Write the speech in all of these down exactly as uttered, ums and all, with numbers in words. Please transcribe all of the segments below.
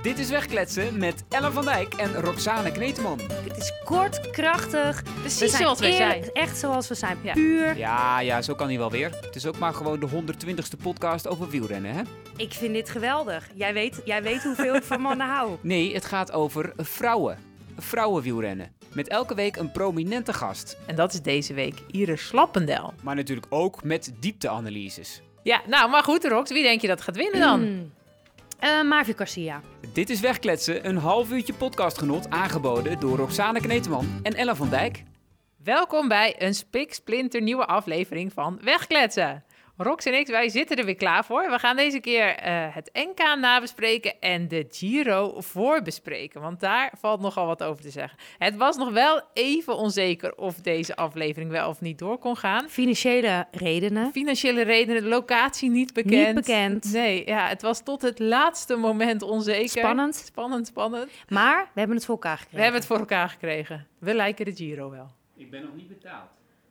Dit is Wegkletsen met Ellen van Dijk en Roxane Kneteman. Het is kort, krachtig. Precies zoals we eerlijk, zijn. Echt zoals we zijn. Ja. Puur. Ja, ja, zo kan hij wel weer. Het is ook maar gewoon de honderdtwintigste podcast over wielrennen, hè? Ik vind dit geweldig. Jij weet, jij weet hoeveel ik van mannen hou. Nee, het gaat over vrouwen. Vrouwenwielrennen. Met elke week een prominente gast. En dat is deze week Iris Slappendel. Maar natuurlijk ook met diepteanalyses. Ja, nou, maar goed, Rox, wie denk je dat gaat winnen dan? Mm. Uh, Mavi Garcia. Dit is Wegkletsen, een half uurtje podcastgenot aangeboden door Roxane Kneteman en Ellen van Dijk. Welkom bij een spiksplinter nieuwe aflevering van Wegkletsen. Rox en ik, wij zitten er weer klaar voor. We gaan deze keer uh, het N K nabespreken en de Giro voorbespreken. Want daar valt nogal wat over te zeggen. Het was nog wel even onzeker of deze aflevering wel of niet door kon gaan. Financiële redenen. Financiële redenen, de locatie niet bekend. Niet bekend. Nee, ja, het was tot het laatste moment onzeker. Spannend. Spannend, spannend. Maar we hebben het voor elkaar gekregen. We hebben het voor elkaar gekregen. We lijken de Giro wel. Ik ben nog niet betaald.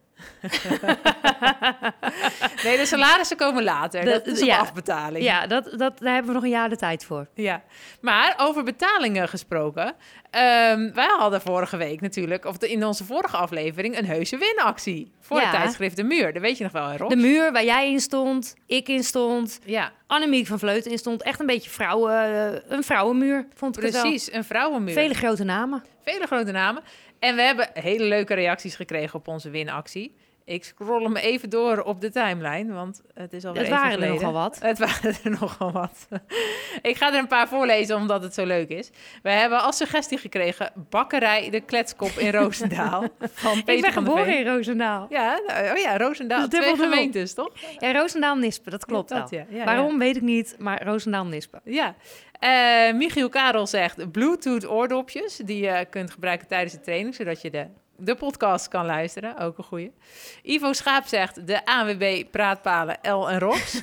Nee, de salarissen komen later. De, dat is op ja, afbetaling. Ja, dat, dat, daar hebben we nog een jaar de tijd voor. Ja, maar over betalingen gesproken. Um, wij hadden vorige week natuurlijk, of de, in onze vorige aflevering, een heuse winactie. Voor Ja. het tijdschrift De Muur. Dat weet je nog wel, hè, Rob? De muur waar jij in stond, ik in stond, Ja, Annemiek van Vleuten in stond. Echt een beetje vrouwen, uh, een vrouwenmuur, vond ik het wel. precies. Een vrouwenmuur. Vele grote namen. Vele grote namen. En we hebben hele leuke reacties gekregen op onze winactie. Ik scroll hem even door op de timeline, want het is alweer Het even waren er geleden. nogal wat. Het waren er nogal wat. Ik ga er een paar voorlezen, omdat het zo leuk is. We hebben als suggestie gekregen Bakkerij de Kletskop in Roosendaal. Van Peter Ik ben van der geboren Veen. in Roosendaal. Ja, nou, oh ja, Roosendaal. Dat is Twee dubbel dubbel. gemeentes, toch? Ja, Roosendaal-Nispen, dat klopt Ja, dat, wel. ja. Ja, Waarom, ja. weet ik niet, maar Roosendaal-Nispen. Ja. Uh, Michiel Karel zegt Bluetooth oordopjes die je kunt gebruiken tijdens de training, zodat je de, de podcast kan luisteren. Ook een goeie. Ivo Schaap zegt de A N W B praatpalen L en Rox.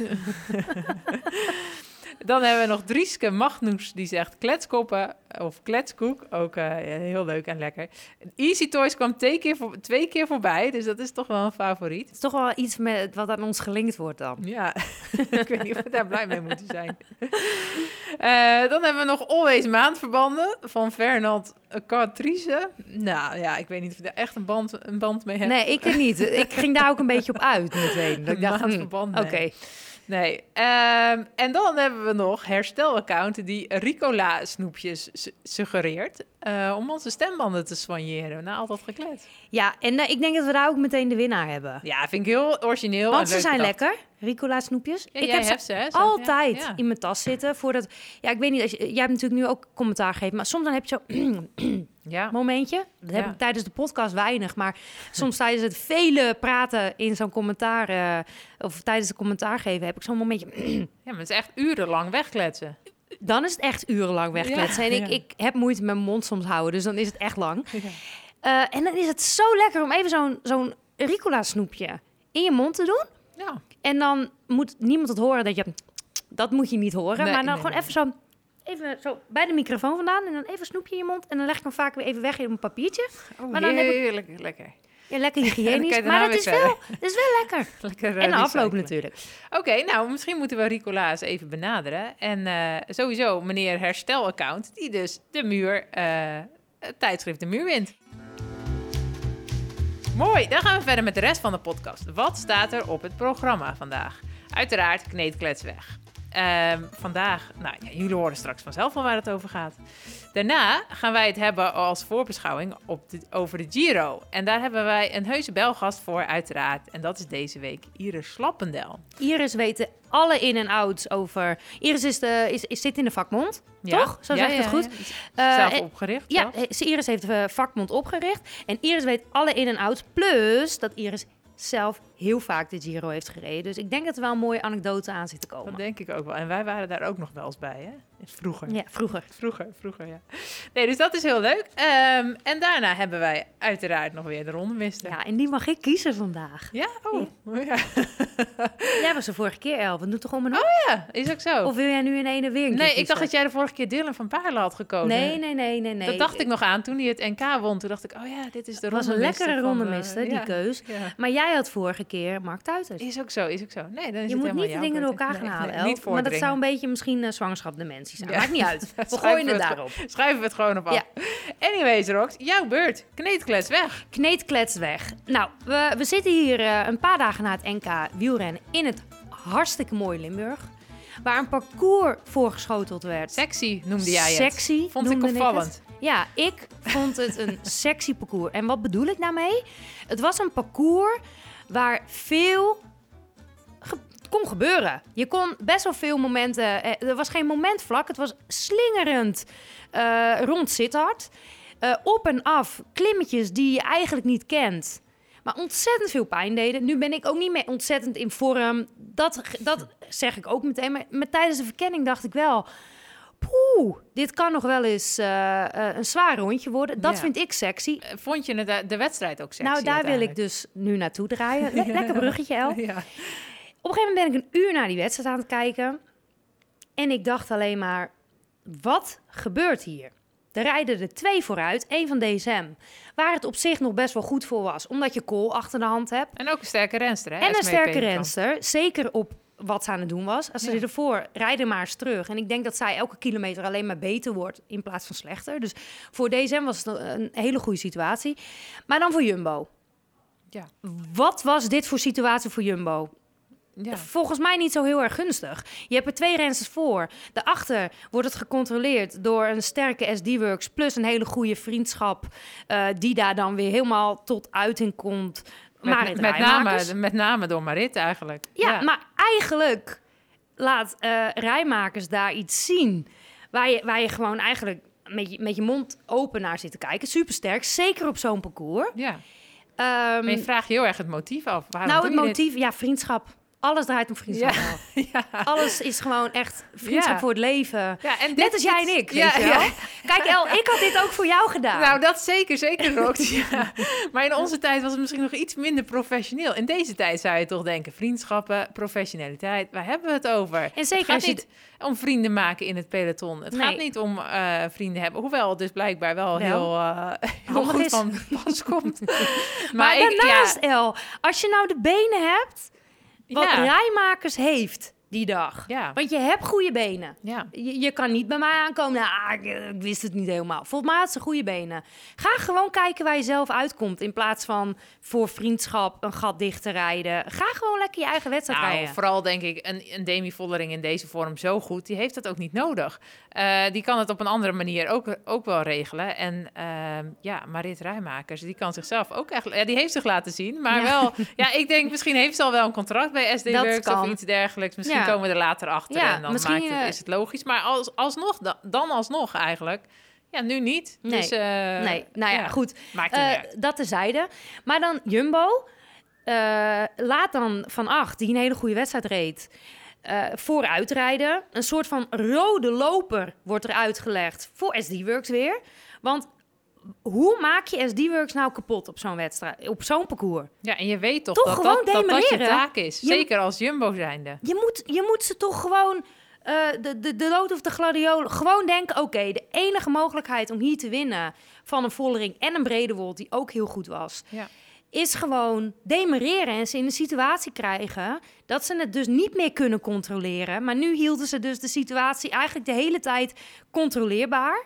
Dan hebben we nog Drieske Magnus, die zegt kletskoppen of kletskoek. Ook uh, ja, heel leuk en lekker. Easy Toys kwam twee keer, voor, twee keer voorbij, dus dat is toch wel een favoriet. Het is toch wel iets met wat aan ons gelinkt wordt dan. Ja, ik weet niet of we daar blij mee moeten zijn. Uh, dan hebben we nog Always maandverbanden van Fernand Cartrice. Nou ja, ik weet niet of je daar echt een band, een band mee hebt. Nee, ik er niet. Ik ging daar ook een beetje op uit meteen. Dat ik dacht, hm, Maandverband, oké. nee. Nee. Um, en dan hebben we nog herstelaccount die Ricola snoepjes su- suggereert uh, om onze stembanden te soigneren. Nou, altijd geklet. Ja, en uh, ik denk dat we daar ook meteen de winnaar hebben. Ja, vind ik heel origineel. Want en ze leuk zijn bedacht. lekker, Ricola snoepjes. Ja, ik jij heb hebt ze ze, hè, zo, altijd ja. Ja. in mijn tas zitten. Voordat, ja, ik weet niet, als je, jij hebt natuurlijk nu ook commentaar gegeven, maar soms dan heb je zo Ja. momentje. Dat heb Ja. ik tijdens de podcast weinig, maar soms tijdens het vele praten in zo'n commentaar, uh, of tijdens de commentaar geven, heb ik zo'n momentje. Ja, maar het is echt urenlang wegkletsen. Dan is het echt urenlang wegkletsen. Ja, en ik, ja. ik heb moeite met mijn mond soms houden, dus dan is het echt lang. Ja. Uh, en dan is het zo lekker om even zo'n, zo'n Ricola snoepje in je mond te doen. Ja. En dan moet niemand het horen dat je... Dat moet je niet horen, Nee, maar dan nee, gewoon nee. even zo... Even zo bij de microfoon vandaan en dan even een snoepje in je mond. En dan leg ik hem vaak weer even weg in een papiertje. Oh, Maar dan heb ik- heerlijk, lekker. Ja, lekker En dan kan hygiënisch. je Maar daarna dat is, weer wel, dat is wel lekker. lekker uh, En de afloop recyclen. natuurlijk. Oké, nou, misschien moeten we Ricola eens even benaderen. En uh, sowieso meneer Herstelaccount, die dus de muur, uh, het tijdschrift De Muur wint. Mooi, dan gaan we verder met de rest van de podcast. Wat staat er op het programma vandaag? Uiteraard Kneedklets weg. Um, vandaag, nou ja, jullie horen straks vanzelf al waar het over gaat. Daarna gaan wij het hebben als voorbeschouwing op de, over de Giro. En daar hebben wij een heuse belgast voor, uiteraard. En dat is deze week Iris Slappendel. Iris weet alle in- en outs over... Iris is de, is, is, zit in de vakbond, Ja. toch? Zo Ja, zeg ik ja, het goed. ja. Uh, Zelf en- opgericht. Ja, zelf. he- Iris heeft de vakbond opgericht. En Iris weet alle in- en outs. Plus dat Iris zelf heel vaak de Giro heeft gereden. Dus ik denk dat er wel een mooie anekdote aan zit te komen. Dat denk ik ook wel. En wij waren daar ook nog wel eens bij, hè? Vroeger. Ja, vroeger. Vroeger, vroeger, ja. Nee, dus dat is heel leuk. Um, en daarna hebben wij uiteraard nog weer de rondemister. Ja, en die mag ik kiezen vandaag. Ja? Oh, ja. Jij was de vorige keer elf. Doe toch om en om? Oh ja, is ook zo. Of wil jij nu in ene weer een keer nee, ik kiezen? dacht dat jij de vorige keer Dylan van Paarlen had gekozen. Nee, nee, nee, nee, nee. Dat dacht ik nog aan toen hij het N K won. Toen dacht ik, oh ja, dit is de Het was een rondemister lekkere van de- rondemister, die ja. keus. Ja. Maar jij had vorige keer Mark Tuiters. Is ook zo, is ook zo. Nee, dan is Je het moet helemaal niet de jouw dingen door keuze. elkaar gaan Nee, halen, nee, El. niet Maar dat zou voordringen. een beetje misschien uh, zwangerschapdementie emoties aan. Ja. Maakt niet uit. We Schuiven gooien we het het daarop. Schrijven we het gewoon op af. Ja. Anyways, Rox, jouw beurt. Kneedklets weg. Kneedklets weg. Nou, we, we zitten hier uh, een paar dagen na het N K wielrennen in het hartstikke mooie Limburg. Waar een parcours voorgeschoteld werd. Sexy noemde jij het. Sexy Vond ik noemde opvallend. het. Ja, ik vond het een sexy parcours. En wat bedoel ik daarmee? Het was een parcours waar veel ge- kon gebeuren. Je kon best wel veel momenten... eh, Er was geen momentvlak. Het was slingerend uh, rond Sittard. Uh, op en af klimmetjes die je eigenlijk niet kent. Maar ontzettend veel pijn deden. Nu ben ik ook niet meer ontzettend in vorm. Dat, dat zeg ik ook meteen. Maar, maar tijdens de verkenning dacht ik wel... Poeh, dit kan nog wel eens uh, uh, een zwaar rondje worden. Dat Ja. vind ik sexy. Vond je het, de wedstrijd ook sexy? Nou, daar wil ik uiteindelijk? dus nu naartoe draaien. Le- lekker bruggetje, El. Ja. Op een gegeven moment ben ik een uur naar die wedstrijd aan het kijken. En ik dacht alleen maar, wat gebeurt hier? Er rijden er twee vooruit, één van D S M. Waar het op zich nog best wel goed voor was. Omdat je Kool achter de hand hebt. En ook een sterke renster, hè? En een Esmee sterke Peterkamp. renster. Zeker op wat ze aan het doen was. Als ze Ja. ervoor rijden maar eens terug. En ik denk dat zij elke kilometer alleen maar beter wordt in plaats van slechter. Dus voor D S M was het een hele goede situatie. Maar dan voor Jumbo. Ja. Wat was dit voor situatie voor Jumbo? Ja. Volgens mij niet zo heel erg gunstig. Je hebt er twee rensters voor. Daarachter wordt het gecontroleerd door een sterke S D-Works... plus een hele goede vriendschap... Uh, die daar dan weer helemaal tot uiting komt. Marit Met, met, Rijmakers. name, met name door Marit eigenlijk. Ja, maar eigenlijk laat uh, Rijmakers daar iets zien... waar je, waar je gewoon eigenlijk met je, met je mond open naar zit te kijken. Supersterk, zeker op zo'n parcours. Ja. Um, Maar je vraagt heel erg het motief af. Waarom nou, het doe je dit? motief, ja, vriendschap. Alles draait om vriendschap. Ja. Ja. Alles is gewoon echt vriendschap Ja. voor het leven. Ja, en dit- Net als jij en dit- ik, Ja, weet je wel. ja. Kijk, El, ik had dit ook voor jou gedaan. Nou, dat zeker, zeker, Rox. Ja. Maar in onze tijd was het misschien nog iets minder professioneel. In deze tijd zou je toch denken, vriendschappen, professionaliteit, waar hebben we het over? En zeker het gaat als je niet om vrienden maken in het peloton. Het Nee. gaat niet om uh, vrienden hebben, hoewel het dus blijkbaar wel, Wel. heel, uh, heel Handig goed is. van pas komt. maar maar ik, daarnaast, ja, El, als je nou de benen hebt... wat ja, Rijmakers heeft die dag. Ja. Want je hebt goede benen. ja. Je, je kan niet bij mij aankomen. Nou, ah, ik, ik wist het niet helemaal. Volgens mij had ze goede benen. Ga gewoon kijken waar je zelf uitkomt. In plaats van voor vriendschap een gat dicht te rijden. Ga gewoon lekker je eigen wedstrijd Nou, rijden. vooral denk ik, een, een Demi Vollering in deze vorm zo goed, die heeft dat ook niet nodig. Uh, die kan het op een andere manier ook, ook wel regelen. En uh, ja, Marit Rijmakers, die kan zichzelf ook echt... Ja, die heeft zich laten zien, maar Ja. wel... Ja, ik denk, misschien heeft ze al wel een contract bij S D Dat Works of kan. iets dergelijks. Misschien Ja. komen we er later achter Ja, en dan misschien, maakt het, uh, is het logisch. Maar als, alsnog, da- dan alsnog eigenlijk... Ja, nu niet. Nee. Dus, uh, nee, nou ja, goed. Maakt het Uh, niet uit. dat terzijde. Maar dan Jumbo. Uh, laat dan Van Acht, die een hele goede wedstrijd reed... Uh, vooruitrijden. Een soort van rode loper wordt er uitgelegd voor S D-Works weer. Want hoe maak je S D-Works nou kapot op zo'n wedstrijd, op zo'n parcours? Ja, en je weet toch, Toch dat, gewoon dat, dat dat je demereren. taak is. Je- Zeker als Jumbo zijnde. Je moet, je moet ze toch gewoon, uh, de, de, de lood of de gladiolen, gewoon denken... oké, okay, de enige mogelijkheid om hier te winnen van een Vollering en een Bredewold... die ook heel goed was... Ja. is gewoon demereren en ze in een situatie krijgen... dat ze het dus niet meer kunnen controleren. Maar nu hielden ze dus de situatie eigenlijk de hele tijd controleerbaar.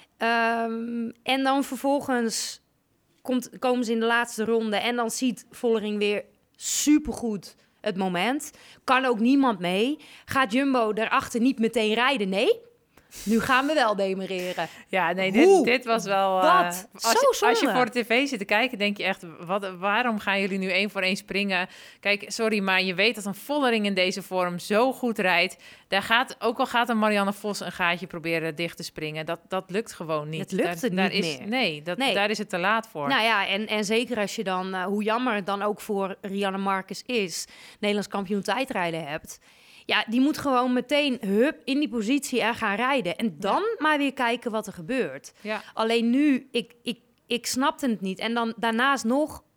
Um, en dan vervolgens komt, komen ze in de laatste ronde... en dan ziet Vollering weer supergoed het moment. Kan ook niemand mee. Gaat Jumbo daarachter niet meteen rijden? Nee. Nu gaan we wel demereren. Ja, nee, dit, Hoe? dit was wel... uh, Wat? als, Zo je, als je zonde. voor de tv zit te kijken, denk je echt... Wat, waarom gaan jullie nu één voor één springen? Kijk, sorry, maar je weet dat een Vollering in deze vorm zo goed rijdt. Daar gaat, ook al gaat een Marianne Vos een gaatje proberen dicht te springen... dat, dat lukt gewoon niet. Het lukt daar, het daar niet is, meer. Nee, dat, Nee. daar is het te laat voor. Nou ja, en, en zeker als je dan, uh, hoe jammer het dan ook voor Rianne Marcus is... Nederlands kampioen tijdrijden hebt... Ja, die moet gewoon meteen hup in die positie en gaan rijden. En dan maar weer kijken wat er gebeurt. Ja. Alleen nu, ik, ik, ik snapte het niet. En dan daarnaast nog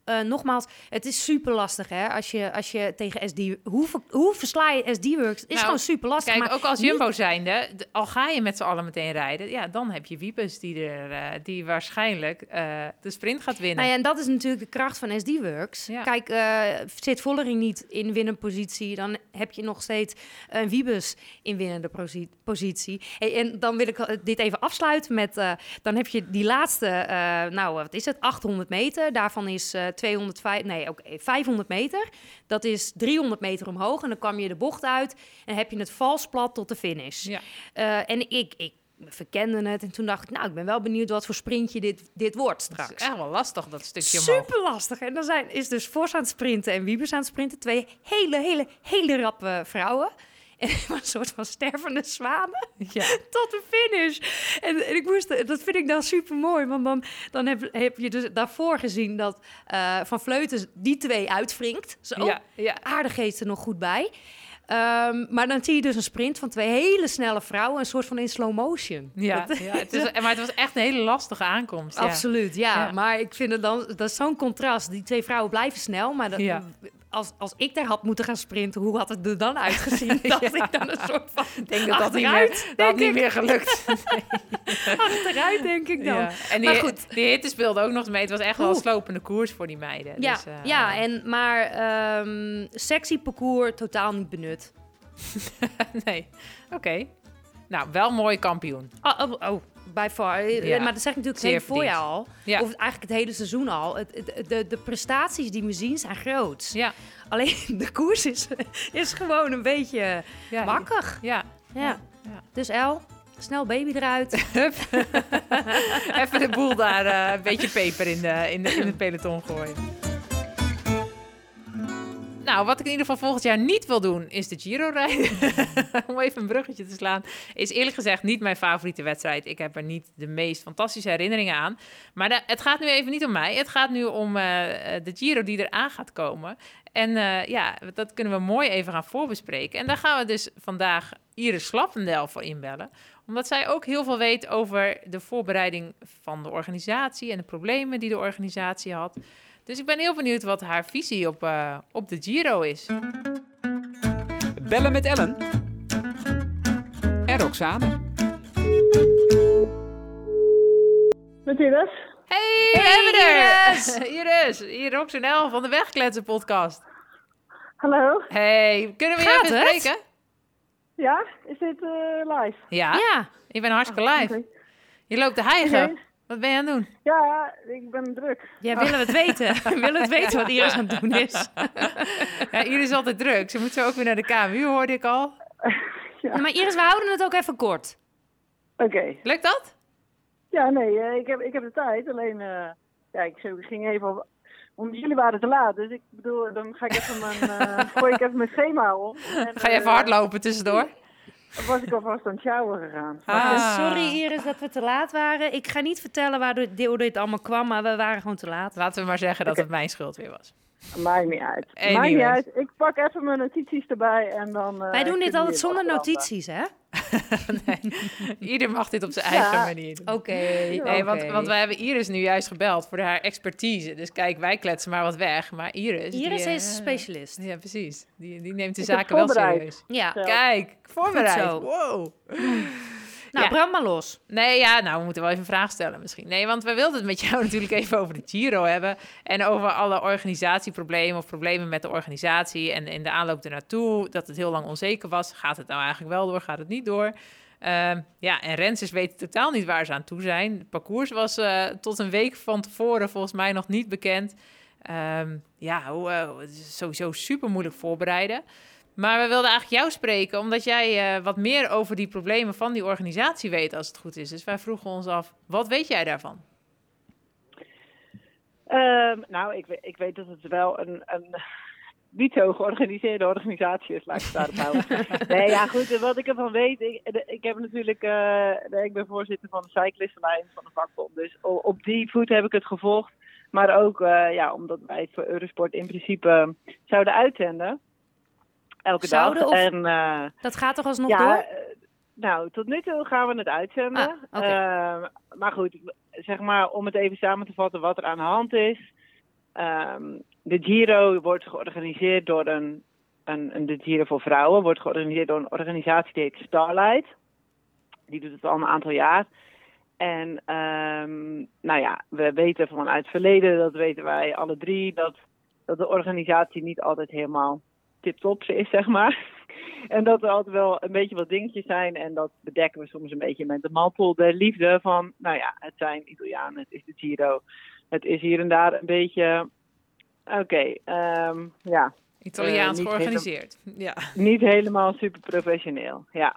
uh, nogmaals, het is super lastig, hè? Als je, als je tegen S D... Hoe, ver, hoe versla je S D-Works? Het is Nou, gewoon super lastig. Kijk, maar ook als niet- Jumbo zijnde, d- al ga je met z'n allen meteen rijden, ja, dan heb je Wiebes die, er, uh, die waarschijnlijk uh, de sprint gaat winnen. Nou ja, en dat is natuurlijk de kracht van S D-Works. Ja. Kijk, uh, zit Vollering niet in winnende positie, dan heb je nog steeds een Wiebes in winnende posi- positie. Hey, en dan wil ik dit even afsluiten met, uh, dan heb je die laatste, uh, nou, wat is het, achthonderd meter. Daarvan is uh, tweehonderdvijf, nee, ook okay, vijfhonderd meter. Dat is driehonderd meter omhoog en dan kwam je de bocht uit en heb je het valsplat tot de finish. Ja. Uh, en ik, ik verkende het en toen dacht ik, nou, ik ben wel benieuwd wat voor sprintje dit, dit wordt straks. Het is echt wel lastig, dat stukje omhoog. Super lastig. En dan zijn, is dus Vos aan het sprinten en Wiebes aan het sprinten. Twee hele, hele, hele rappe vrouwen. En een soort van stervende zwanen Ja. tot de finish. En, en ik moest, dat vind ik dan super mooi. Want dan, dan heb, heb je dus daarvoor gezien dat uh, Van Vleuten die twee uitwringt. Zo, Ja, ja. aardig geeft er nog goed bij. Um, maar dan zie je dus een sprint van twee hele snelle vrouwen, een soort van in slow motion. Ja, Dat, ja het is, maar het was echt een hele lastige aankomst. Ja. Absoluut, ja. Ja. Maar ik vind het dan, dat is zo'n contrast. Die twee vrouwen blijven snel, maar dat, Ja. als, als ik daar had moeten gaan sprinten, hoe had het er dan uitgezien? Dacht Ja. ik dan een soort van Ik denk dat dat niet achteruit, meer, dat had denk niet ik. meer gelukt. Achteruit, denk ik dan. Ja. En die, Maar goed. die hitte speelde ook nog mee. Het was echt wel een Oeh. slopende koers voor die meiden. Ja, Dus, uh, ja en, maar um, sexy parcours totaal niet benut. nee, oké. Okay. Nou, wel mooi kampioen. Oh, oh, oh bij far. Ja. Maar dat zeg ik natuurlijk Zeer het hele voorjaar al. Ja. Of eigenlijk het hele seizoen al. Het, het, de, de prestaties die we zien zijn groot. Ja. Alleen de koers is, is gewoon een beetje Ja. wakkig. Ja. Ja. Ja. Dus El, snel baby eruit. Even de boel daar uh, een beetje peper in, de, in, de, in het peloton gooien. Nou, wat ik in ieder geval volgend jaar niet wil doen, is de Giro rijden. Om even een bruggetje te slaan. Is eerlijk gezegd niet mijn favoriete wedstrijd. Ik heb er niet de meest fantastische herinneringen aan. Maar de, het gaat nu even niet om mij. Het gaat nu om uh, de Giro die eraan gaat komen. En uh, ja, dat kunnen we mooi even gaan voorbespreken. En daar gaan we dus vandaag Iris Slappendel voor inbellen. Omdat zij ook heel veel weet over de voorbereiding van de organisatie en de problemen die de organisatie had. Dus ik ben heel benieuwd wat haar visie op, uh, op de Giro is. Bellen met Ellen. En Roxane. Met Iris? Hey, we Hey, hebben er! Iris! Iris, hier Roxanel van de Wegkletsen podcast. Hallo? Hey, kunnen we je Gaat even het? spreken? Ja? Is dit uh, live? Ja, Ja. je bent hartstikke live. Oké. Je loopt te hijgen. Oké. Wat ben je aan het doen? Ja, ik ben druk. Ja, willen we het weten? We willen het weten wat Iris aan het doen is. Ja, Iris is altijd druk. Ze moet zo ook weer naar de K M U, hoorde ik al. Ja, maar Iris, we houden het ook even kort. Oké. Okay. Lukt dat? Ja, nee, uh, ik, heb, ik heb de tijd. Alleen, uh, ja, ik ging even op... Omdat jullie waren te laat, dus ik bedoel, dan ga ik even mijn, uh, gooi ik even mijn schema om. En, Ga je even uh, hardlopen tussendoor? Dan was ik alvast aan het sjouwen gegaan. Ah. Dus sorry Iris dat we te laat waren. Ik ga niet vertellen waardoor dit, dit allemaal kwam, maar we waren gewoon te laat. Laten we maar zeggen dat Oké. het mijn schuld weer was. Maakt niet uit. Anyways. Maakt niet uit. Ik pak even mijn notities erbij en dan... Uh, Wij doen dit kunnen altijd jullie zonder afbranden. notities, hè? Nee, ieder mag dit op zijn Ja. eigen manier doen. Oké. Nee, oké. want, want wij hebben Iris nu juist gebeld voor haar expertise. Dus kijk, wij kletsen maar wat weg. Maar Iris... Iris die, is uh, een specialist. Ja, precies. Die, die neemt de Ik heb zaken wel voorbereid. serieus. Ja. Zo. Kijk, voorbereid. zo. Wow. Nou, Ja. brand maar los. Nee, ja, nou, we moeten wel even een vraag stellen misschien. Nee, want we wilden het met jou natuurlijk even over de Giro hebben. En over alle organisatieproblemen of problemen met de organisatie. En in de aanloop ernaartoe, dat het heel lang onzeker was. Gaat het nou eigenlijk wel door, gaat het niet door? Uh, ja, en rensers weten totaal niet waar ze aan toe zijn. Het parcours was uh, tot een week van tevoren volgens mij nog niet bekend. Um, ja, hoe, uh, het is sowieso super moeilijk voorbereiden. Maar we wilden eigenlijk jou spreken, omdat jij uh, wat meer over die problemen van die organisatie weet, als het goed is. Dus wij vroegen ons af, wat weet jij daarvan? Um, nou, ik, ik weet dat het wel een, een niet zo georganiseerde organisatie is, laat ik het daarop houden. Nee, ja, goed, wat ik ervan weet, ik, ik heb natuurlijk, uh, ik ben voorzitter van de Cyclist Alliance van de vakbond, dus op die voet heb ik het gevolgd. Maar ook, uh, ja, omdat wij het voor Eurosport in principe uh, zouden uitzenden. Elke Zouden dag. of- En, uh, Dat gaat toch alsnog ja, door? uh, nou, tot nu toe gaan we het uitzenden. Ah, oké. Uh, maar goed, zeg maar, om het even samen te vatten wat er aan de hand is. Um, de Giro wordt georganiseerd door een, een, een... De Giro voor vrouwen wordt georganiseerd door een organisatie die heet Starlight. Die doet het al een aantal jaar. En um, nou ja, we weten vanuit het verleden, dat weten wij alle drie, dat, dat de organisatie niet altijd helemaal tip-top is, zeg maar. En dat er altijd wel een beetje wat dingetjes zijn. En dat bedekken we soms een beetje met de mantel der liefde van, nou ja, het zijn Italianen, het is de Giro. Het is hier en daar een beetje, oké, okay, um, ja. Italiaans uh, georganiseerd. Hele, ja. Niet helemaal super professioneel, ja.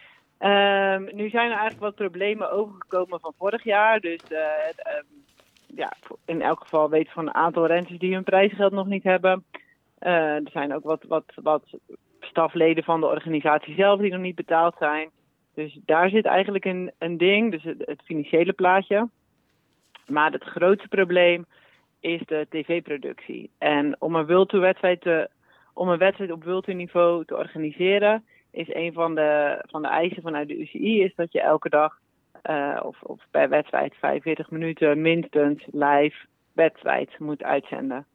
Um, nu zijn er eigenlijk wat problemen overgekomen van vorig jaar. Dus uh, um, ja, in elk geval weten we van een aantal renners die hun prijzengeld nog niet hebben. Uh, er zijn ook wat, wat, wat stafleden van de organisatie zelf die nog niet betaald zijn. Dus daar zit eigenlijk een, een ding, dus het, het financiële plaatje. Maar het grootste probleem is de tv-productie. En om een World Tour wedstrijd te, om een wedstrijd op World Tour niveau te organiseren, is een van de, van de eisen vanuit de U C I is dat je elke dag uh, of, of per wedstrijd vijfenveertig minuten minstens live wedstrijd moet uitzenden.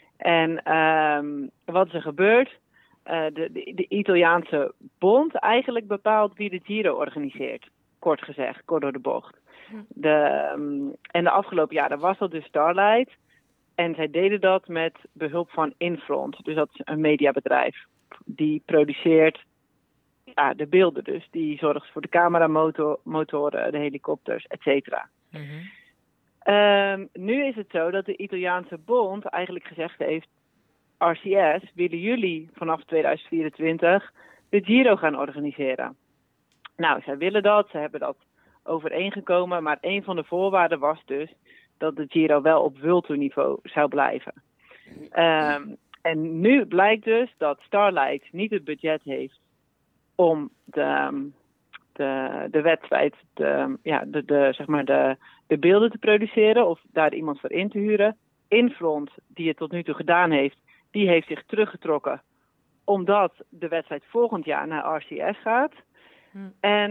En um, wat is er gebeurd? Uh, de, de, de Italiaanse bond eigenlijk bepaalt wie de Giro organiseert. Kort gezegd, kort door de bocht. De, um, en de afgelopen jaren was dat dus Starlight. En zij deden dat met behulp van Infront. Dus dat is een mediabedrijf. Die produceert ja, de beelden dus. Die zorgt voor de cameramotoren, de helikopters, et cetera. Mm-hmm. Um, nu is het zo dat de Italiaanse bond eigenlijk gezegd heeft, R C S, willen jullie vanaf tweeduizend vierentwintig de Giro gaan organiseren? Nou, zij willen dat, ze hebben dat overeengekomen, maar een van de voorwaarden was dus dat de Giro wel op World Tour niveau zou blijven. Um, en nu blijkt dus dat Starlight niet het budget heeft om de, de, de wedstrijd, de, ja, de, de, zeg maar de, de beelden te produceren of daar iemand voor in te huren. Infront, die het tot nu toe gedaan heeft, die heeft zich teruggetrokken omdat de wedstrijd volgend jaar naar R C S gaat. Hm. En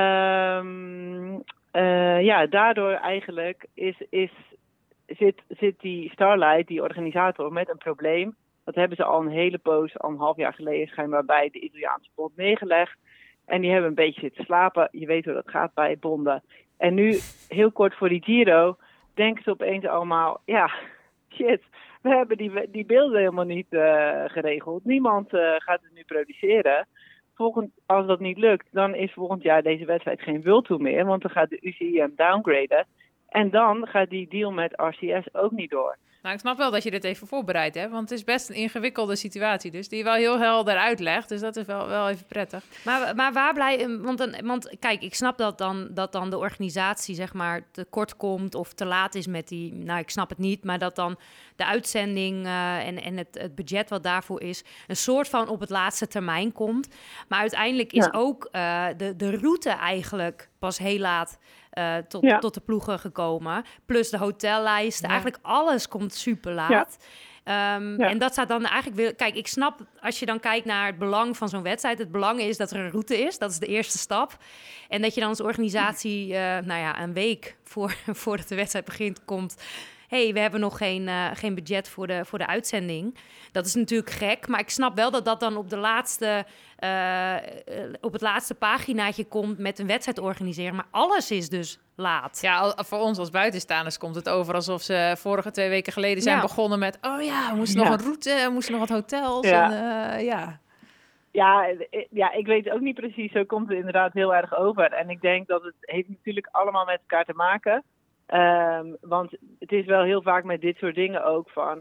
um, uh, ja, daardoor eigenlijk is, is, zit, zit die Starlight, die organisator, met een probleem. Dat hebben ze al een hele poos, al een half jaar geleden schijnbaar bij de Italiaanse bond neergelegd. En die hebben een beetje zitten slapen. Je weet hoe dat gaat bij bonden. En nu, heel kort voor die Giro, denken ze opeens allemaal, ja, shit, we hebben die, die beelden helemaal niet uh, geregeld. Niemand uh, gaat het nu produceren. Volgend, als dat niet lukt, dan is volgend jaar deze wedstrijd geen World Tour meer, want dan gaat de U C I hem downgraden. En dan gaat die deal met R C S ook niet door. Nou, ik snap wel dat je dit even voorbereidt, hè? Want het is best een ingewikkelde situatie, dus die je wel heel helder uitlegt. Dus dat is wel, wel even prettig. Maar, maar waar blij... Want, een, want kijk, ik snap dat dan, dat dan de organisatie, zeg maar, te kort komt of te laat is met die... Nou, ik snap het niet, maar dat dan de uitzending uh, en, en het, het budget wat daarvoor is een soort van op het laatste termijn komt. Maar uiteindelijk is ja. ook uh, de, de route eigenlijk pas heel laat Uh, tot, ja. tot de ploegen gekomen. Plus de hotellijsten. Ja. Eigenlijk alles komt super laat. Ja. Um, ja. En dat staat dan eigenlijk weer... Kijk, ik snap, als je dan kijkt naar het belang van zo'n wedstrijd... Het belang is dat er een route is. Dat is de eerste stap. En dat je dan als organisatie... Uh, nou ja, een week voor, voordat de wedstrijd begint komt... hey, we hebben nog geen, uh, geen budget voor de, voor de uitzending. Dat is natuurlijk gek, maar ik snap wel dat dat dan op, de laatste, uh, uh, op het laatste paginaatje komt met een wedstrijd organiseren. Maar alles is dus laat. Ja, voor ons als buitenstaanders komt het over alsof ze vorige twee weken geleden zijn ja. begonnen met... oh ja, we moesten ja. nog een route, we moesten nog wat hotels. Ja. En, uh, ja. Ja, ja, ik weet ook niet precies. Zo komt het inderdaad heel erg over. En ik denk dat het heeft natuurlijk allemaal met elkaar te maken. Um, want het is wel heel vaak met dit soort dingen ook van...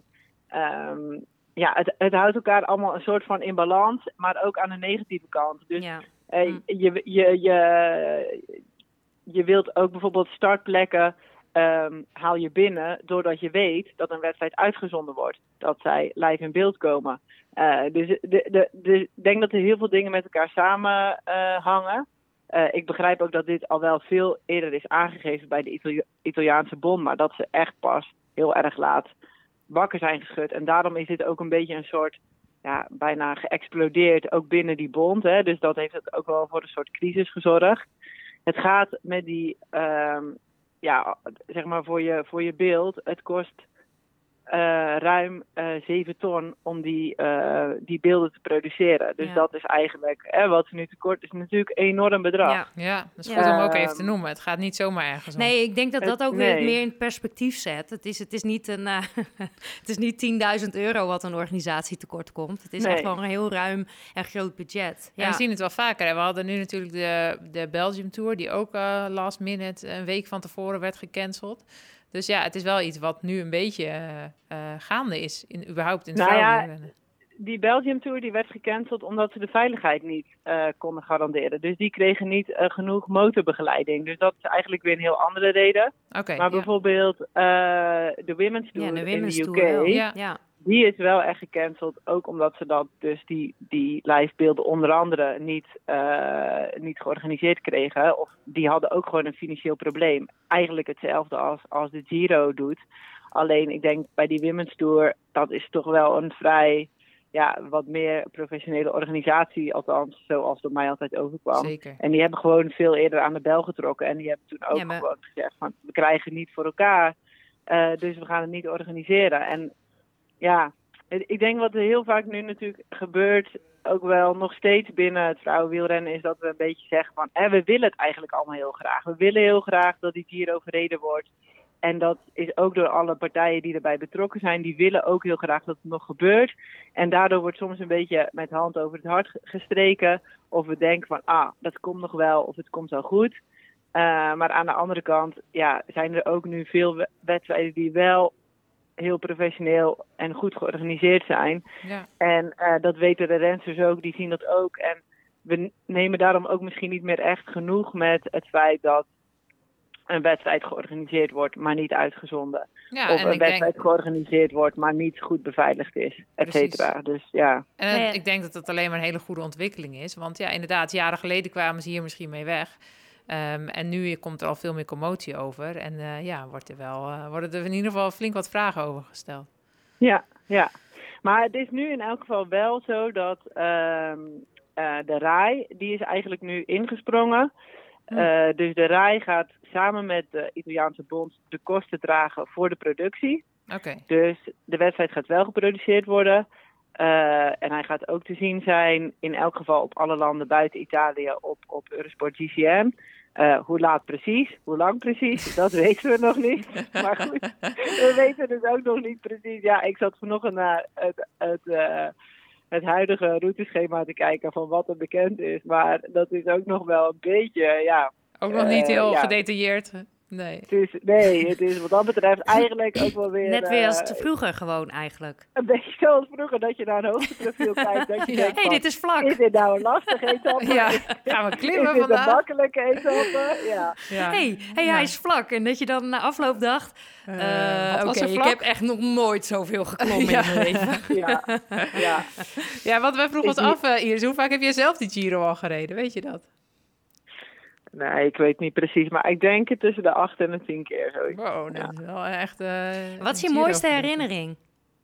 Um, ja, het, het houdt elkaar allemaal een soort van in balans, maar ook aan de negatieve kant. Dus ja. uh, mm. je, je, je, je wilt ook bijvoorbeeld startplekken um, haal je binnen doordat je weet dat een wedstrijd uitgezonden wordt. Dat zij live in beeld komen. Uh, dus ik de, de, de, denk dat er heel veel dingen met elkaar samenhangen. Uh, uh, ik begrijp ook dat dit al wel veel eerder is aangegeven bij de Itali- Italiaanse bond, maar dat ze echt pas heel erg laat wakker zijn geschud. En daarom is dit ook een beetje een soort, ja, bijna geëxplodeerd, ook binnen die bond. Hè? Dus dat heeft het ook wel voor een soort crisis gezorgd. Het gaat met die, um, ja, zeg maar voor je, voor je beeld, het kost uh, ruim uh, zeven ton om die, uh, die beelden te produceren. Dus Ja. dat is eigenlijk, hè, wat er nu tekort is, natuurlijk een enorm bedrag. Ja. Ja, dat is Ja. goed om ook Ehm, even te noemen. Het gaat niet zomaar ergens om. Nee, ik denk dat dat Het- ook weer nee. meer in perspectief zet. Het is, het is niet een, uh, het is niet tienduizend euro wat een organisatie tekort komt. Het is Nee. echt wel een heel ruim en groot budget. Ja, Ja. we zien het wel vaker. Hè. We hadden nu natuurlijk de, de Belgium Tour, die ook uh, last minute, een week van tevoren werd gecanceld. Dus ja, het is wel iets wat nu een beetje uh, uh, gaande is, in, überhaupt in het Nou ja, vrouwenwielrennen. Die Belgium Tour die werd gecanceld omdat ze de veiligheid niet uh, konden garanderen. Dus die kregen niet uh, genoeg motorbegeleiding. Dus dat is eigenlijk weer een heel andere reden. Oké, Maar ja. bijvoorbeeld uh, de Women's Tour Ja, de in Women's de U K, Tour wel. Ja. Ja. die is wel echt gecanceld. Ook omdat ze dat dus die, die livebeelden onder andere niet, uh, niet georganiseerd kregen. Of die hadden ook gewoon een financieel probleem. Eigenlijk hetzelfde als, als de Giro doet. Alleen ik denk bij die Women's Tour, dat is toch wel een vrij... ja, wat meer professionele organisatie, althans zoals het mij altijd overkwam. Zeker. En die hebben gewoon veel eerder aan de bel getrokken. En die hebben toen ook Ja, maar- gewoon gezegd van, we krijgen niet voor elkaar. Uh, dus we gaan het niet organiseren. En ja, ik denk wat er heel vaak nu natuurlijk gebeurt, ook wel nog steeds binnen het vrouwenwielrennen, is dat we een beetje zeggen van, eh, we willen het eigenlijk allemaal heel graag. We willen heel graag dat die Giro gereden wordt. En dat is ook door alle partijen die erbij betrokken zijn. Die willen ook heel graag dat het nog gebeurt. En daardoor wordt soms een beetje met de hand over het hart gestreken. Of we denken van, ah, dat komt nog wel of het komt wel goed. Uh, maar aan de andere kant ja, zijn er ook nu veel wedstrijden die wel heel professioneel en goed georganiseerd zijn. Ja. En uh, dat weten de rensters ook, die zien dat ook. En we nemen daarom ook misschien niet meer echt genoeg met het feit dat een wedstrijd georganiseerd wordt, maar niet uitgezonden. Ja, of en een ik wedstrijd denk, georganiseerd wordt, maar niet goed beveiligd is, et Precies. cetera. Dus ja. en Ja, ja. ik denk dat dat alleen maar een hele goede ontwikkeling is. Want ja, inderdaad, jaren geleden kwamen ze hier misschien mee weg. Um, en nu komt er al veel meer commotie over. En uh, ja, wordt er wel, uh, worden er in ieder geval flink wat vragen over gesteld. Ja, ja. Maar het is nu in elk geval wel zo dat uh, uh, de R A I, die is eigenlijk nu ingesprongen. Hm. Uh, dus de R A I gaat samen met de Italiaanse bond de kosten dragen voor de productie. Oké, okay. Dus de wedstrijd gaat wel geproduceerd worden. Uh, en hij gaat ook te zien zijn, in elk geval op alle landen buiten Italië, op, op Eurosport G C M. Uh, hoe laat precies, hoe lang precies, dat weten we nog niet. Maar goed, we weten dus ook nog niet precies. Ja, ik zat vanochtend naar het, het, uh, het huidige routeschema te kijken van wat er bekend is. Maar dat is ook nog wel een beetje, ja... Ook nog niet heel uh, ja. gedetailleerd. Nee. Het is, nee, het is wat dat betreft eigenlijk ook wel weer... Net weer als uh, te vroeger gewoon eigenlijk. Een beetje zoals vroeger, dat je naar een hoogteprofiel kijkt. Dat je Ja. denkt Hé, hey, van, dit is vlak. is dit nou een lastige etappe? Ja, Is, gaan we is klimmen dit een vandaag? makkelijke etappe? Ja. Ja. hey, hey, Ja. hij is vlak. En dat je dan na afloop dacht... Uh, Uh, wat Oké, was er ik vlak? heb echt nog nooit zoveel geklommen Ja. in mijn leven. Ja, ja. Ja, want wij vroegen Ik ons af, uh, Iris, hoe vaak heb jij zelf die Giro al gereden? Weet je dat? Nee, ik weet niet precies, maar ik denk het tussen de acht en de tien keer. Zoiets. Wow, dat Ja. is wel echt... Uh, Wat is je een mooiste Giro. herinnering?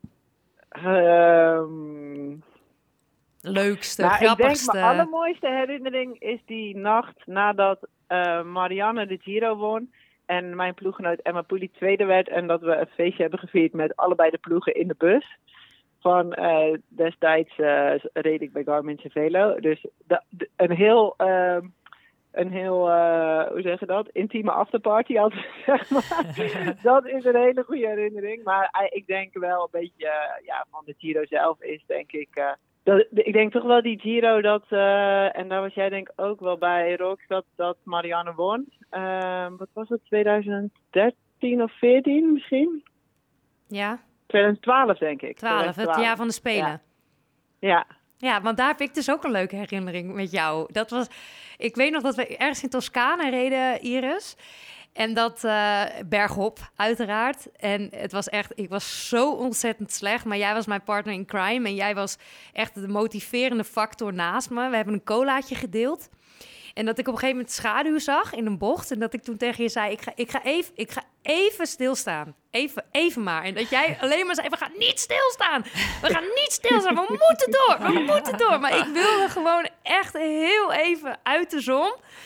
Um, Leukste, nou, ik denk grappigste? mijn allermooiste herinnering is die nacht nadat uh, Marianne de Giro won. En mijn ploeggenoot Emma Pooley tweede werd. En dat we een feestje hebben gevierd met allebei de ploegen in de bus. Van uh, destijds uh, reed ik bij Garmin Cervelo. Dus de, de, een heel, uh, een heel uh, hoe zeg je dat? Intieme afterparty altijd, zeg maar. Dat is een hele goede herinnering. Maar uh, ik denk wel een beetje uh, ja, van de Giro zelf is denk ik... Uh, dat, ik denk toch wel die Giro dat, uh, en daar was jij denk ik ook wel bij, Rox, dat, dat Marianne won. Uh, wat was het, twintig dertien of veertien misschien? Ja, twintig twaalf denk ik. twaalf, het jaar van de Spelen. Ja. Ja. Ja, want daar heb ik dus ook een leuke herinnering met jou. Dat was, ik weet nog dat we ergens in Toscane reden, Iris. En dat uh, bergop, uiteraard. En het was echt, ik was zo ontzettend slecht. Maar jij was mijn partner in crime. En jij was echt de motiverende factor naast me. We hebben een colaatje gedeeld. En dat ik op een gegeven moment schaduw zag in een bocht. En dat ik toen tegen je zei, ik ga, ik ga, even, ik ga even stilstaan. Even, even maar. En dat jij alleen maar zei, we gaan niet stilstaan. We gaan niet stilstaan. We moeten door. We moeten door. Maar ik wilde gewoon echt heel even uit de zon.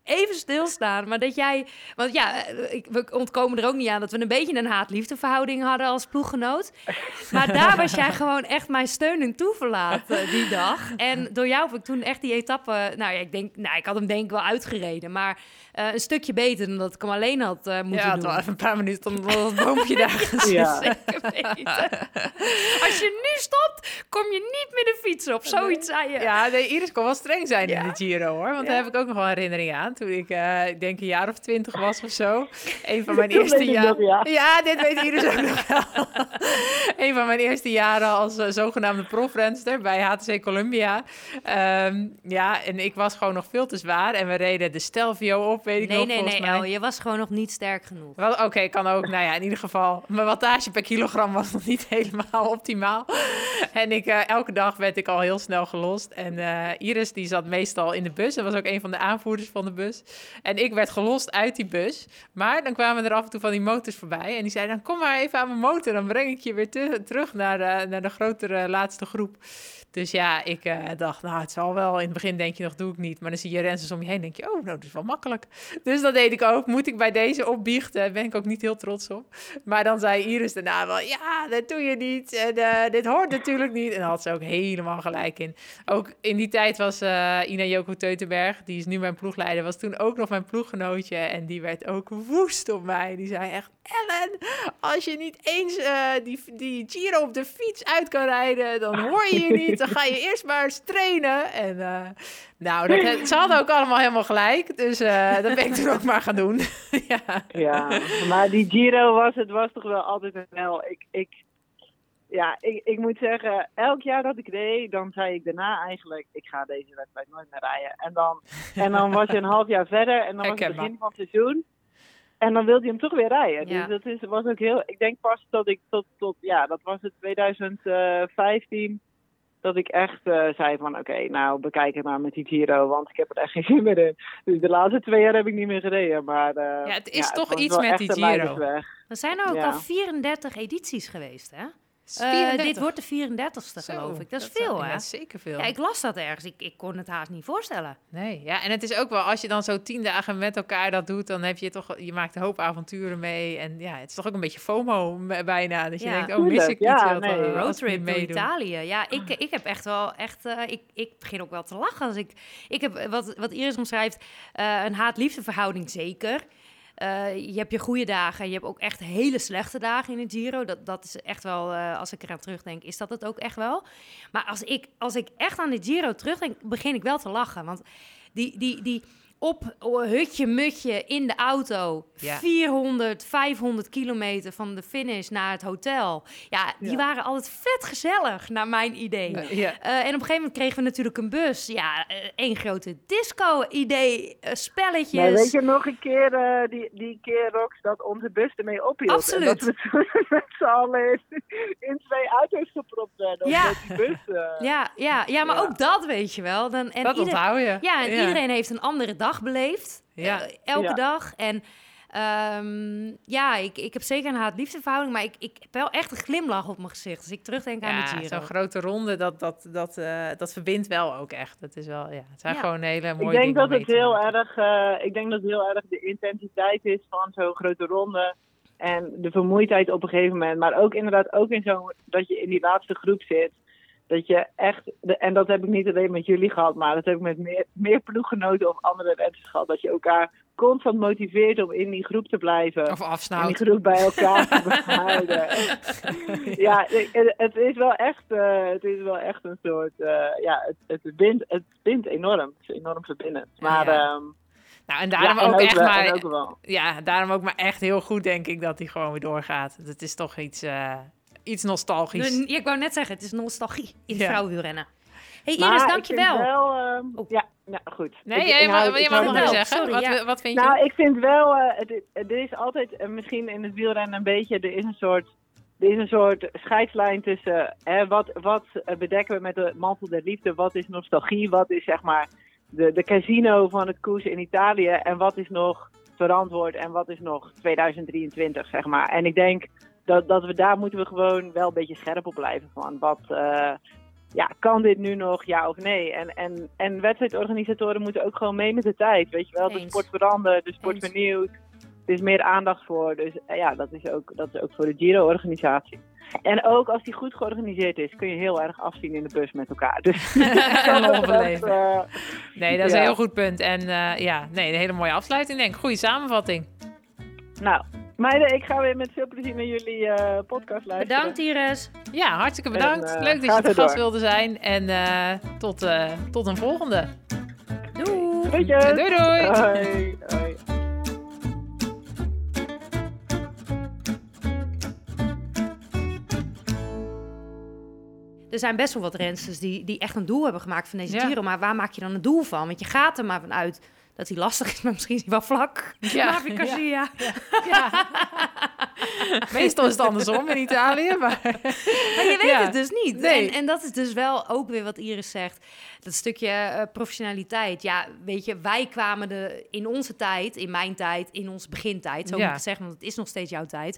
even stilstaan. Maar dat jij... Want ja, ik, we ontkomen er ook niet aan dat we een beetje een haat-liefdeverhouding hadden als ploeggenoot. Maar daar was jij gewoon echt mijn steun en toeverlaat uh, die dag. En door jou heb ik toen echt die etappe... Nou ja, ik denk... Nou, ik had hem denk ik wel uitgereden. Maar uh, een stukje beter dan dat ik hem alleen had uh, moeten ja, doen. Ja, even een paar minuten om dat boompje daar gezien. Ja. Zeker weten. Als je nu stopt, kom je niet meer de fiets op. Zoiets zei je. Ja, nee, Iris kon wel streng zijn Ja. in de Giro, hoor. Want Ja. daar heb ik ook nog wel herinneringen aan. Toen ik, uh, ik denk een jaar of twintig was of zo. Een van mijn Dat eerste weet ik jaren... nog, ja. ja, dit weet Iris ook nog wel. Een van mijn eerste jaren als uh, zogenaamde profrenster bij H T C Columbia. Um, ja, en ik was gewoon nog veel te zwaar. En we reden de Stelvio op, weet ik Nee, nog, nee, volgens nee, mij. El, je was gewoon nog niet sterk genoeg. Wel, Oké, okay, kan ook. Nou ja, in ieder geval. Mijn wattage per kilogram was nog niet helemaal optimaal. En ik, uh, elke dag werd ik al heel snel gelost. En uh, Iris, die zat meestal in de bus. En was ook een van de aanvoerders van de bus. En ik werd gelost uit die bus. Maar dan kwamen er af en toe van die motors voorbij. En die zeiden, dan kom maar even aan mijn motor. Dan breng ik je weer te- terug naar, uh, naar de grotere laatste groep. Dus ja, ik uh, dacht, nou, het zal wel. In het begin denk je nog, doe ik niet. Maar dan zie je renners om je heen, denk je, oh, nou, dat is wel makkelijk. Dus dat deed ik ook. Moet ik bij deze opbiechten? Ben ik ook niet heel trots op. Maar dan zei Iris daarna wel, ja, dat doe je niet. En uh, dit hoort natuurlijk niet. En daar had ze ook helemaal gelijk in. Ook in die tijd was uh, Ina Joko Teutenberg, die is nu mijn ploegleider, was toen ook nog mijn ploeggenootje. En die werd ook woest op mij. Die zei echt, Ellen, als je niet eens uh, die, die Giro op de fiets uit kan rijden, dan hoor je je niet. Dan ga je eerst maar eens trainen. En uh, nou, dat, ze hadden ook allemaal helemaal gelijk. Dus uh, dat ben ik toen ook maar gaan doen. ja. Ja, maar die Giro was, het was toch wel altijd een hel. Ik, ik, ja, ik, ik moet zeggen, elk jaar dat ik deed, dan zei ik daarna eigenlijk, ik ga deze wedstrijd nooit meer rijden. En dan, en dan was je een half jaar verder en dan was het begin van het seizoen. En dan wilde je hem toch weer rijden. Ja. Dus dat is, was ook heel, ik denk pas dat ik tot, tot ja, dat was het twintig vijftien, dat ik echt uh, zei van, oké, okay, nou, bekijk het maar met die Giro, want ik heb er echt geen zin meer in. Dus de laatste twee jaar heb ik niet meer gereden, maar uh, ja, het is ja, toch het iets met die Giro. Er zijn er ook Ja. al vierendertig edities geweest, hè? Uh, vierendertig. dit wordt de vierendertigste, Zo, geloof ik. Dat is dat veel, ja, hè? zeker veel. Ja, ik las dat ergens. Ik, ik kon het haast niet voorstellen. Nee, ja, en het is ook wel, als je dan zo tien dagen met elkaar dat doet, dan heb je toch, je maakt een hoop avonturen mee. En ja, het is toch ook een beetje FOMO bijna. Dat je Ja. denkt, oh, mis ik Tuurlijk, iets ja, wat nee. uh, als ik niet Roadtrip door meedoe. Italië. Ja, ik, ik heb echt wel echt... Uh, ik, ik begin ook wel te lachen. Als ik, ik heb, wat, wat Iris omschrijft, uh, een haat-liefde verhouding zeker. Uh, je hebt je goede dagen. Je hebt ook echt hele slechte dagen in de Giro. Dat, dat is echt wel, uh, als ik eraan terugdenk, is dat het ook echt wel. Maar als ik, als ik echt aan de Giro terugdenk, begin ik wel te lachen. Want die... die, die op hutje mutje in de auto, Ja. vierhonderd, vijfhonderd kilometer van de finish naar het hotel. Ja, die Ja. waren altijd vet gezellig, naar mijn idee. Ja. Uh, en op een gegeven moment kregen we natuurlijk een bus. Ja, uh, één grote disco-idee, uh, spelletjes. Nee, weet je nog een keer, uh, die, die keer, Rox, dat onze bus ermee ophield? Absoluut. En dat we toen met z'n allen in, in twee auto's gepropt werden. Ja. Omdat die bus... Uh, Ja, ja, ja, maar Ja. ook dat weet je wel. Dan, en Dat ieder- onthoud je. Ja, en iedereen heeft een andere dag beleefd. Ja. Uh, elke Ja. dag. En um, ja, ik, ik heb zeker een haat-liefdeverhouding, maar ik, ik heb wel echt een glimlach op mijn gezicht als ik terugdenk aan de Ja, Giro. zo'n grote ronde, dat, dat, dat, uh, dat verbindt wel ook echt. Dat is wel, ja, het zijn Ja. gewoon hele mooie ik denk dingen dat om mee het te heel maken. erg, uh, ik denk dat het heel erg de intensiteit is van zo'n grote ronde. En de vermoeidheid op een gegeven moment. Maar ook inderdaad, ook in zo'n, dat je in die laatste groep zit. Dat je echt, de, en dat heb ik niet alleen met jullie gehad, maar dat heb ik met meer, meer ploeggenoten of andere renners gehad. Dat je elkaar constant motiveert om in die groep te blijven. Of En die afsnauwt. groep bij elkaar te behouden. Ja, het, het is wel echt, uh, het is wel echt een soort, uh, ja, het, het, bindt, het bindt enorm. Het is enorm verbindend. Maar, Ja. um, Nou, en daarom ja, en ook echt wel, maar... en ook wel. Ja, daarom ook maar echt heel goed, denk ik, dat hij gewoon weer doorgaat. Het is toch iets, uh, iets nostalgisch. Ja, ik wou net zeggen, het is nostalgie in Ja. vrouwenwielrennen. Hey Maar Iris, ik dankjewel. vind wel, um, Oh. Ja, nou goed. Nee, Ik- jij ik mag, hou- je ik mag hou nog wel. maar wel- zeggen. Sorry, wat, ja. wat vind je? Nou, ik vind wel, uh, er, er is altijd, uh, misschien in het wielrennen een beetje, er is een soort, er is een soort scheidslijn tussen, hè, wat, wat uh, bedekken we met de mantel der liefde, wat is nostalgie, wat is zeg maar de, de casino van het koers in Italië en wat is nog verantwoord en wat is nog tweeduizend drieëntwintig, zeg maar. En ik denk dat, dat we daar moeten we gewoon wel een beetje scherp op blijven van. Wat, uh, ja, kan dit nu nog, ja of nee? En, en, en wedstrijdorganisatoren moeten ook gewoon mee met de tijd, weet je wel. De Eens. sport verandert, de sport Eens. vernieuwt. Er is meer aandacht voor, dus uh, ja, dat is, ook, dat is ook voor de Giro-organisatie. En ook als die goed georganiseerd is, kun je heel erg afzien in de bus met elkaar. Dus Kan overleven. uh, Nee, dat is ja. een heel goed punt. En uh, ja, nee, een hele mooie afsluiting, denk ik. Goeie samenvatting. Nou, meiden, ik ga weer met veel plezier naar jullie uh, podcast luisteren. Bedankt, Iris. Ja, hartstikke bedankt. En, uh, Leuk dat ga je te zo gast door. wilde zijn. En uh, tot, uh, tot een volgende. Doei. Groetjes. Doei, doei. Hoi. Hoi. Er zijn best wel wat rensters die, die echt een doel hebben gemaakt van deze Ja. Giro. Maar waar maak je dan een doel van? Want je gaat er maar vanuit dat hij lastig is, maar misschien is hij wel vlak. Ja. Mavi Garcia. Ja. Meestal is het andersom in Italië, maar... Maar je weet Ja. het dus niet. Nee. En, en dat is dus wel ook weer wat Iris zegt. Dat stukje eh, professionaliteit. Ja, weet je, wij kwamen er in onze tijd, in mijn tijd, in onze begintijd, zo Ja. moet ik het zeggen, want het is nog steeds jouw tijd.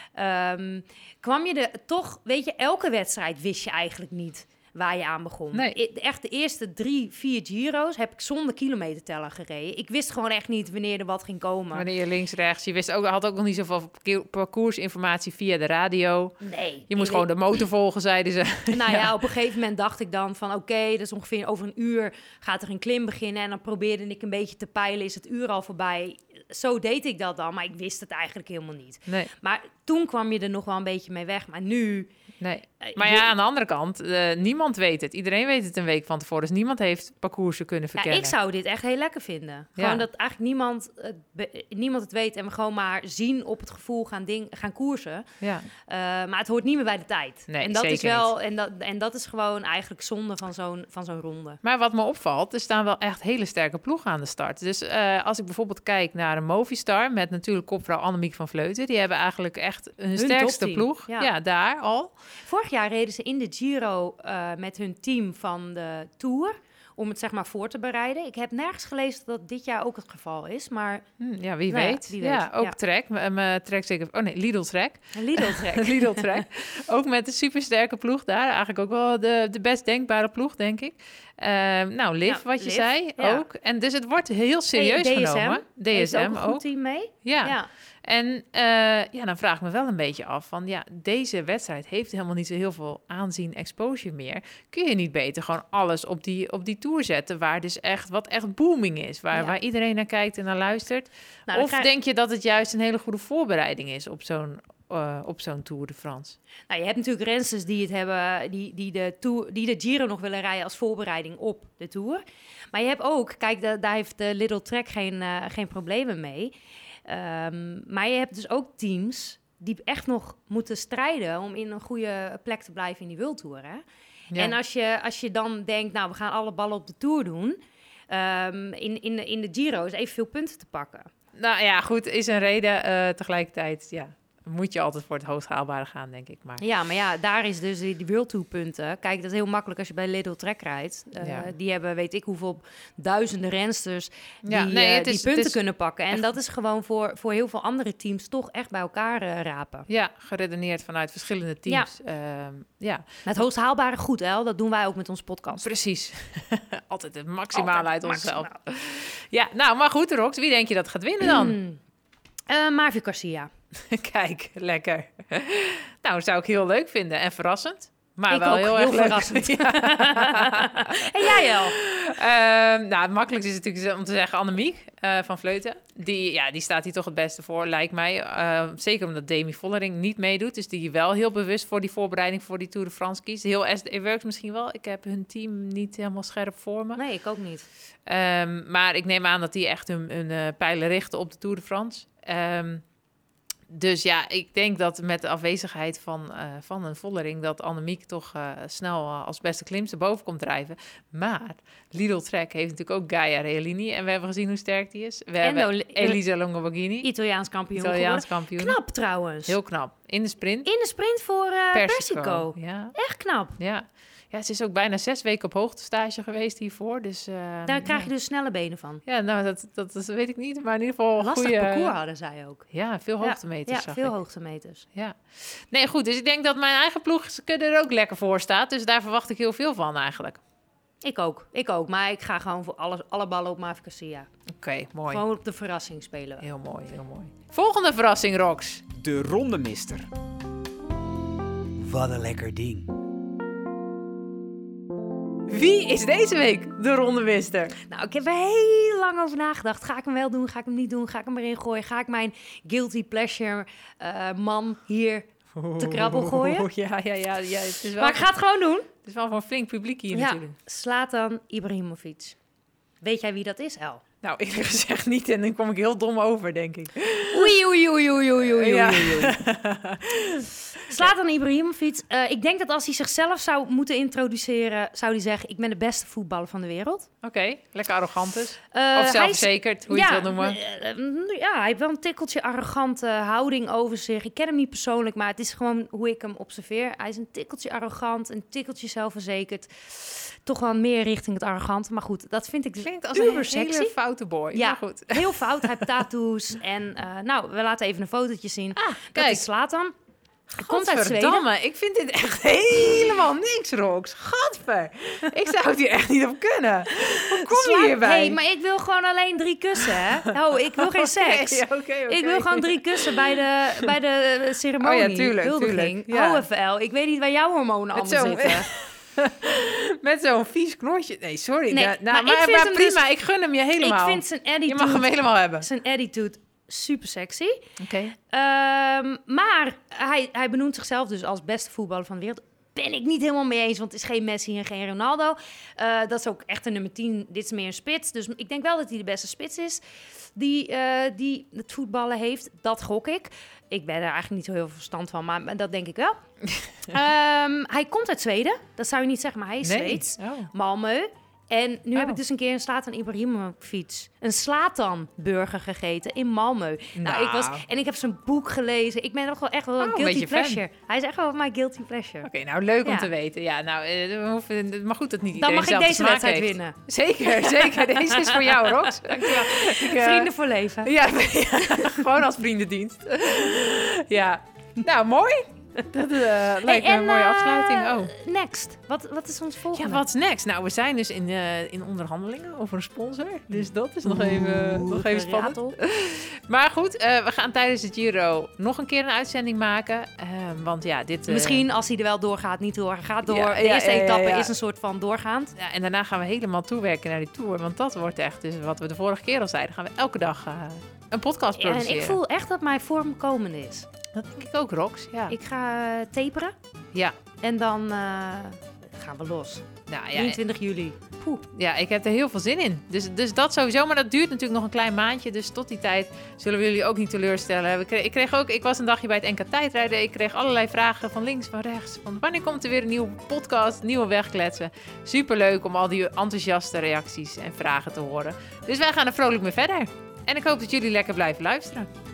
Ehm, kwam je er toch, weet je, elke wedstrijd wist je eigenlijk niet waar je aan begon. Nee. I- Echt de eerste drie, vier Giro's heb ik zonder kilometerteller gereden. Ik wist gewoon echt niet wanneer er wat ging komen. Wanneer je links, rechts... Je wist ook, had ook nog niet zoveel parcours- parcoursinformatie via de radio. Nee. Je moest ik gewoon de motor volgen, zeiden ze. Nou ja, op een gegeven moment dacht ik dan van... oké, dat is ongeveer over een uur gaat er een klim beginnen... en dan probeerde ik een beetje te peilen, is het uur al voorbij? Zo deed ik dat dan, maar ik wist het eigenlijk helemaal niet. Nee, Maar toen kwam je er nog wel een beetje mee weg. Maar nu... nee. eh, Maar je- ja, aan de andere kant, uh, niemand weet het. Iedereen weet het een week van tevoren. Dus niemand heeft parcoursen kunnen Ja, verkennen. ik zou dit echt heel lekker vinden. Ja. Gewoon dat eigenlijk niemand het, be- niemand het weet... en we gewoon maar zien op het gevoel gaan, ding, gaan koersen. Ja. Uh, maar het hoort niet meer bij de tijd. Nee, en dat is zeker wel en dat, en dat is gewoon eigenlijk zonde van zo'n, van zo'n ronde. Maar wat me opvalt, er staan wel echt hele sterke ploegen aan de start. Dus uh, als ik bijvoorbeeld kijk naar een Movistar... met natuurlijk kopvrouw Annemiek van Vleuten... die hebben eigenlijk echt hun, sterkste topteam. ploeg. Ja. Ja. daar al. Vorig jaar reden ze in de Giro uh, met hun team van de Tour... om het zeg maar voor te bereiden. Ik heb nergens gelezen dat dit jaar ook het geval is, maar... Hm, ja, wie Nou ja, weet. wie Ja, weet, ook ja. Trek. M- m- Trek zeker... Oh nee, Lidl Trek. Een Lidl-trek. Lidl Trek. Ook met een supersterke ploeg daar. Eigenlijk ook wel de, de best denkbare ploeg, denk ik. Ehm, nou, Liv, Ja, wat je Liv, zei, ja. ook. En dus het wordt heel serieus Hey, D S M. genomen. Heeft D S M ook een goed ook. team mee. Ja. Ja. En uh, ja, dan vraag ik me wel een beetje af van... ja, deze wedstrijd heeft helemaal niet zo heel veel aanzien, exposure meer. Kun je niet beter gewoon alles op die, op die tour zetten... waar dus echt, wat echt booming is. Waar, Ja. waar iedereen naar kijkt en naar luistert. Nou, dan of krijg- denk je dat het juist een hele goede voorbereiding is... op zo'n, uh, op zo'n Tour de France? Nou, je hebt natuurlijk rensters die het hebben, die, die, de tour, die de Giro nog willen rijden als voorbereiding op de Tour. Maar je hebt ook, kijk, da- daar heeft de Lidl Trek geen, uh, geen problemen mee... Um, maar je hebt dus ook teams die echt nog moeten strijden om in een goede plek te blijven in die World Tour. Hè? Ja. En als je, als je dan denkt, nou, we gaan alle ballen op de Tour doen, um, in, in, de, in de Giro is evenveel punten te pakken. Nou ja, goed, is een reden. Uh, tegelijkertijd, ja, moet je altijd voor het hoogst haalbare gaan, denk ik. Maar Ja, maar ja, daar is dus die, die World Tour punten. Kijk, dat is heel makkelijk als je bij Lidl Trek rijdt. Uh, Ja. Die hebben, weet ik hoeveel, duizenden rensters die, Ja, nee, uh, het die is- punten het is kunnen pakken. En echt- dat is gewoon voor, voor heel veel andere teams toch echt bij elkaar uh, rapen. ja, geredeneerd vanuit verschillende teams. Ja, uh, ja. Het hoogst haalbare goed, hè? Dat doen wij ook met onze podcast. Precies. Altijd het maximale Altijd uit onszelf. maximaal. Ja, nou, maar goed, Rox, wie denk je dat gaat winnen dan? Mm. Uh, Mavi Garcia. Kijk, lekker. Nou, zou ik heel leuk vinden en verrassend. Maar Ik wel ook, heel, heel erg leuk. verrassend. Ja. En jij al? Ehm, nou, het makkelijkste is natuurlijk om te zeggen Annemiek uh, van Vleuten. Die, ja, die staat hier toch het beste voor, lijkt mij. Uh, zeker omdat Demi Vollering niet meedoet. Dus die wel heel bewust voor die voorbereiding voor die Tour de France kiest. Heel S D Works misschien wel. Ik heb hun team niet helemaal scherp voor me. Nee, ik ook niet. Um, maar ik neem aan dat die echt hun, hun uh, pijlen richten op de Tour de France. Um, Dus ja, ik denk dat met de afwezigheid van, uh, van een Vollering... dat Annemiek toch uh, snel uh, als beste klimster boven komt drijven. Maar Lidl Trek heeft natuurlijk ook Gaia Reolini. En we hebben gezien hoe sterk die is. We En hebben Oli- Elisa Longoborghini, Italiaans kampioen Italiaans geworden. kampioen. Knap trouwens. Heel knap. In de sprint. In de sprint voor uh, Persico. Ja, Echt knap. ja. Ja, ze is ook bijna zes weken op hoogtestage geweest hiervoor. Dus, uh, Daar krijg je ja. dus snelle benen van. Ja, nou, dat, dat, dat weet ik niet. Maar in ieder geval Lastig goede... parcours hadden zij ook. Ja, veel hoogtemeters Ja, zag veel ik. hoogtemeters. Ja. Nee, goed. Dus ik denk dat mijn eigen ploeg er ook lekker voor staat. Dus daar verwacht ik heel veel van eigenlijk. Ik ook, ik ook. Maar ik ga gewoon voor alles, alle ballen op Mavic Garcia. Oké, okay, mooi. Gewoon op de verrassing spelen. Heel mooi, heel mooi. Volgende verrassing, Rox. De rondemister. Wat een lekker ding. Wie is deze week de rondemister? Nou, ik heb er heel lang over nagedacht. Ga ik hem wel doen? Ga ik hem niet doen? Ga ik hem erin gooien? Ga ik mijn guilty pleasure uh, man hier te krabbel gooien? Oh, ja, ja, ja. ja het is wel, maar ik ga het gewoon doen. Het is wel voor een flink publiek hier ja, natuurlijk. Zlatan Ibrahimovic. Weet jij wie dat is, El? Nou, eerlijk gezegd niet. En dan kom ik heel dom over, denk ik. Oei, oei, oei, oei, oei, oei, ja. oei, oei. Zlatan Ibrahimovic. Uh, ik denk dat als hij zichzelf zou moeten introduceren, zou hij zeggen, ik ben de beste voetballer van de wereld. Oké, okay, lekker arrogant dus. Uh, of zelfverzekerd, hoe je ja, het wil noemen. Uh, ja, hij heeft wel een tikkeltje arrogante houding over zich. Ik ken hem niet persoonlijk, maar het is gewoon hoe ik hem observeer. Hij is een tikkeltje arrogant, een tikkeltje zelfverzekerd. Toch wel meer richting het arrogante. Maar goed, dat vind ik dus klinkt als uber een sexy. hele foute boy. Ja, maar goed. Heel fout. Hij heeft tattoos. En uh, nou, we laten even een fotootje zien. Ah, dat kijk. is Zlatan. Hij komt uit Zweden. Godverdamme, ik vind dit echt helemaal niks, Rox. Gadver. Ik zou het hier echt niet op kunnen. Hoe kom Sla- je hierbij? Hey, maar ik wil gewoon alleen drie kussen, hè? Oh, ik wil geen seks. Okay, okay, okay. Ik wil gewoon drie kussen bij de, bij de ceremonie. Oh ja, tuurlijk, huldiging. tuurlijk. Ja. O F L, ik weet niet waar jouw hormonen Met allemaal zo'n- zitten. Met zo'n vies knotje. Nee, sorry. Nee, nou, maar maar, ik vind maar hem prima, dus- ik gun hem je helemaal. Ik vind zijn je attitude, mag hem helemaal hebben. zijn attitude super sexy. Oké. Okay. Um, maar hij, hij benoemt zichzelf dus als beste voetballer van de wereld. Ben ik niet helemaal mee eens, want het is geen Messi en geen Ronaldo. Uh, dat is ook echt een nummer tien. Dit is meer een spits. Dus ik denk wel dat hij de beste spits is die, uh, die het voetballen heeft. Dat gok ik. Ik ben er eigenlijk niet zo heel veel verstand van, maar dat denk ik wel. um, hij komt uit Zweden. Dat zou je niet zeggen, maar hij is Nee. Zweeds. Oh. Malmö. En nu Oh. heb ik dus een keer een Zlatan Ibrahimovic, een Zlatan-burger gegeten in Malmö. Nou. Nou. ik was, en ik heb zijn boek gelezen. Ik ben nog wel echt wel een Oh, een guilty beetje fan. pleasure. Hij is echt wel mijn guilty pleasure. Oké, okay, nou leuk om Ja. te weten. Ja, nou, uh, we hoeven, maar goed dat niet Dan iedereen mag ik zelf deze smaak wedstrijd heeft. winnen. Zeker, zeker. Deze is voor jou, Rox. Dankjewel. Ik, uh, Vrienden voor leven. Ja, ja, gewoon als vriendendienst. Ja, nou mooi. Dat uh, lijkt Hey, me en, een mooie uh, afsluiting. Oh. Next. Wat, wat is ons volgende? Ja, what's next? Nou, we zijn dus in, uh, in onderhandelingen over een sponsor. Dus dat is nog even, Oeh, nog even spannend. geratel. Maar goed, uh, we gaan tijdens de Giro nog een keer een uitzending maken. Uh, want ja, dit... Uh, Misschien als hij er wel doorgaat, niet door. Gaat door. Ja, de ja, eerste ja, ja, etappe ja. is een soort van doorgaand. Ja, en daarna gaan we helemaal toewerken naar die Tour. Want dat wordt echt, dus wat we de vorige keer al zeiden, gaan we elke dag uh, een podcast Ja, en produceren. ik voel echt dat mijn vorm komende is. Dat denk ik ook, Rox. Ja. Ik ga uh, taperen. Ja. En dan uh, gaan we los. Nou, ja, drieëntwintig juli. Poeh. ja, ik heb er heel veel zin in. Dus, dus dat sowieso. Maar dat duurt natuurlijk nog een klein maandje. Dus tot die tijd zullen we jullie ook niet teleurstellen. We kreeg, ik, kreeg ook, ik was een dagje bij het N K tijdrijden. Ik kreeg allerlei vragen van links, van rechts. Van wanneer komt er weer een nieuwe podcast, nieuwe wegkletsen. Superleuk om al die enthousiaste reacties en vragen te horen. Dus wij gaan er vrolijk mee verder. En ik hoop dat jullie lekker blijven luisteren.